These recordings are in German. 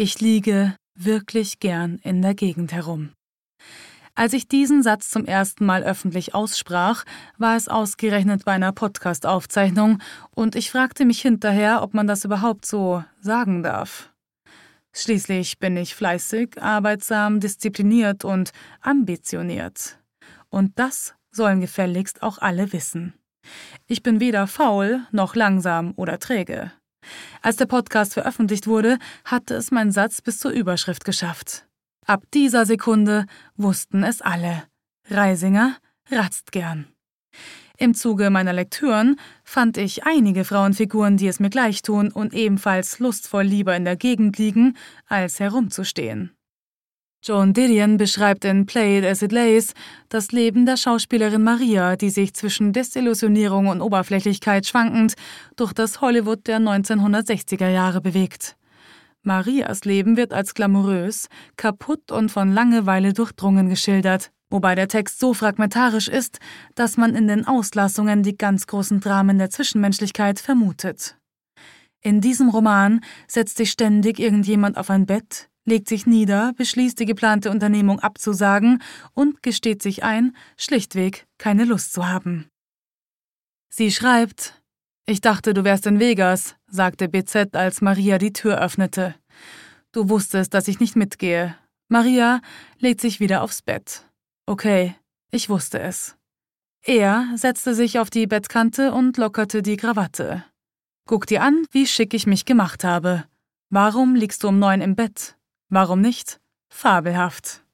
Ich liege wirklich gern in der Gegend herum. Als ich diesen Satz zum ersten Mal öffentlich aussprach, war es ausgerechnet bei einer Podcast-Aufzeichnung und ich fragte mich hinterher, ob man das überhaupt so sagen darf. Schließlich bin ich fleißig, arbeitsam, diszipliniert und ambitioniert. Und das sollen gefälligst auch alle wissen. Ich bin weder faul noch langsam oder träge. Als der Podcast veröffentlicht wurde, hatte es mein Satz bis zur Überschrift geschafft. Ab dieser Sekunde wussten es alle. Reisinger ratzt gern. Im Zuge meiner Lektüren fand ich einige Frauenfiguren, die es mir gleich tun und ebenfalls lustvoll lieber in der Gegend liegen, als herumzustehen. Joan Didion beschreibt in Play It As It Lays das Leben der Schauspielerin Maria, die sich zwischen Desillusionierung und Oberflächlichkeit schwankend durch das Hollywood der 1960er Jahre bewegt. Marias Leben wird als glamourös, kaputt und von Langeweile durchdrungen geschildert, wobei der Text so fragmentarisch ist, dass man in den Auslassungen die ganz großen Dramen der Zwischenmenschlichkeit vermutet. In diesem Roman setzt sich ständig irgendjemand auf ein Bett, legt sich nieder, beschließt, die geplante Unternehmung abzusagen und gesteht sich ein, schlichtweg keine Lust zu haben. Sie schreibt: »Ich dachte, du wärst in Vegas«, sagte BZ, als Maria die Tür öffnete. »Du wusstest, dass ich nicht mitgehe.« Maria legt sich wieder aufs Bett. »Okay, ich wusste es.« Er setzte sich auf die Bettkante und lockerte die Krawatte. »Guck dir an, wie schick ich mich gemacht habe. Warum liegst du um 9 im Bett? Warum nicht? Fabelhaft.«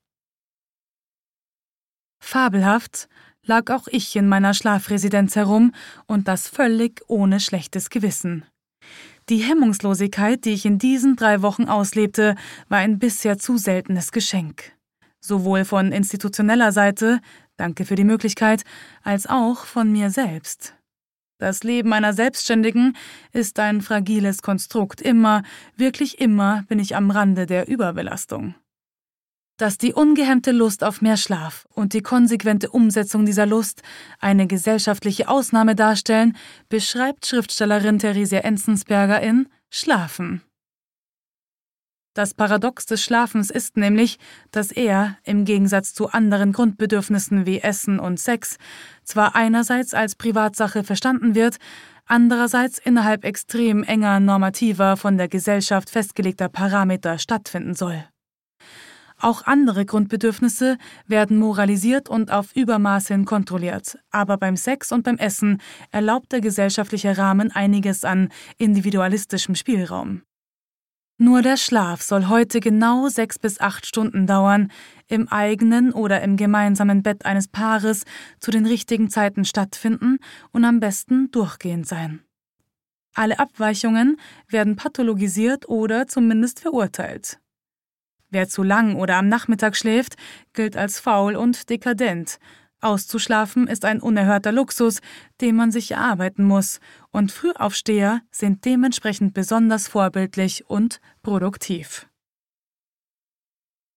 Fabelhaft lag auch ich in meiner Schlafresidenz herum und das völlig ohne schlechtes Gewissen. Die Hemmungslosigkeit, die ich in diesen 3 Wochen auslebte, war ein bisher zu seltenes Geschenk. Sowohl von institutioneller Seite, danke für die Möglichkeit, als auch von mir selbst. Das Leben einer Selbstständigen ist ein fragiles Konstrukt. Immer, wirklich immer bin ich am Rande der Überbelastung. Dass die ungehemmte Lust auf mehr Schlaf und die konsequente Umsetzung dieser Lust eine gesellschaftliche Ausnahme darstellen, beschreibt Schriftstellerin Theresia Enzensberger in »Schlafen«. Das Paradox des Schlafens ist nämlich, dass er, im Gegensatz zu anderen Grundbedürfnissen wie Essen und Sex, zwar einerseits als Privatsache verstanden wird, andererseits innerhalb extrem enger normativer, von der Gesellschaft festgelegter Parameter stattfinden soll. Auch andere Grundbedürfnisse werden moralisiert und auf Übermaß hin kontrolliert, aber beim Sex und beim Essen erlaubt der gesellschaftliche Rahmen einiges an individualistischem Spielraum. Nur der Schlaf soll heute genau 6 bis 8 Stunden dauern, im eigenen oder im gemeinsamen Bett eines Paares zu den richtigen Zeiten stattfinden und am besten durchgehend sein. Alle Abweichungen werden pathologisiert oder zumindest verurteilt. Wer zu lang oder am Nachmittag schläft, gilt als faul und dekadent. Auszuschlafen ist ein unerhörter Luxus, den man sich erarbeiten muss, und Frühaufsteher sind dementsprechend besonders vorbildlich und produktiv.